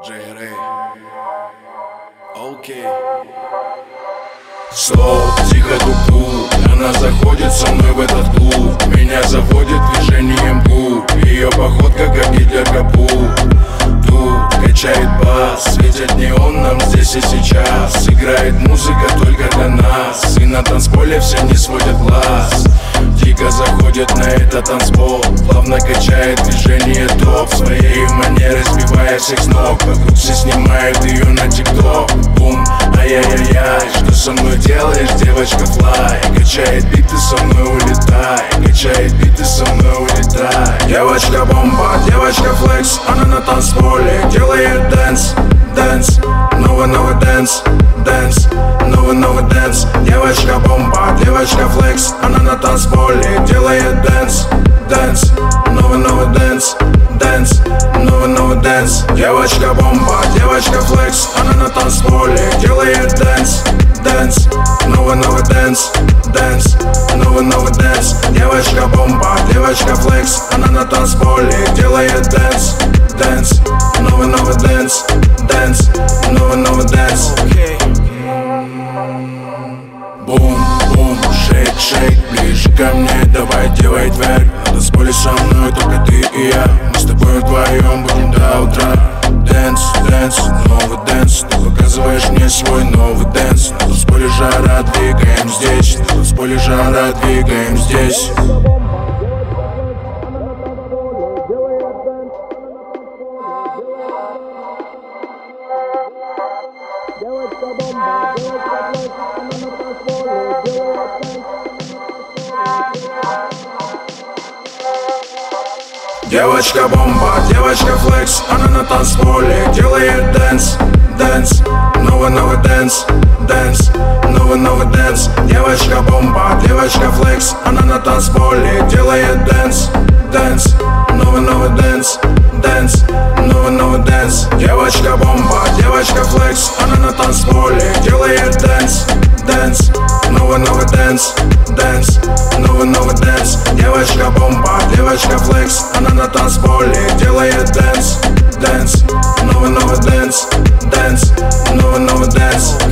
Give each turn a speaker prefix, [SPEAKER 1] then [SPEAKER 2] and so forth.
[SPEAKER 1] Джей-Рэй. Окей. Стоп, тихо тук-тук. Она заходит со мной в этот клуб. Меня заводит движением губ. Ее походка как Гитлер капут. Тут качает бас, светит неон нам здесь и сейчас. Играет музыка только для нас, и на танцполе все не сводят глаз. Дико заходит на этот танцпол, плавно качает движение топ. Своей манерой сбивая всех с ног. Вокруг все снимают ее на тикток. Бум, ай-яй-яй-яй. Что со мной делаешь, девочка флай? Качает биты, со мной улетай. Качает биты, со мной улетай. Девочка бомба, девочка флекс. Она на танцполе делает дэнс, дэнс. Новый дэнс, дэнс. Новый дэнс. Девочка бомба, девочка флекс. Она на танцполе делает дэнс, дэнс. Новый дэнс, дэнс. Новый дэнс. Девочка бомба, девочка флекс. Она на танцполе делает дэнс, дэнс. Новый дэнс, дэнс. Новый дэнс. Девочка бомба, девочка флекс. Она на танцполе делает дэнс, дэнс. Новый дэнс, дэнс. Новый дэнс. Бум, бум, шейк, шейк, ближе ко мне, давай делай вверх. На танцполе со мной только ты и я. Мы с тобой вдвоем будем до утра. Дэнс, дэнс, новый дэнс. Ты показываешь мне свой новый дэнс. На танцполе жара, двигаем здесь. На танцполе жара, двигаем здесь. Девочка бомба, девочка флекс. Она на танцполе делает дэнс, дэнс. Новый дэнс, дэнс. Новый дэнс. Девочка бомба, девочка флекс. Она на танцполе делает дэнс, дэнс. Новый дэнс, дэнс. Новый дэнс. Девочка бомба, девочка флекс. Она на танцполе делает дэнс, дэнс. Новый дэнс, дэнс. Новый дэнс. Девочка бомба, девочка флекс. Она на танцполе делает дэнс, дэнс. Новый дэнс, дэнс. Новый дэнс.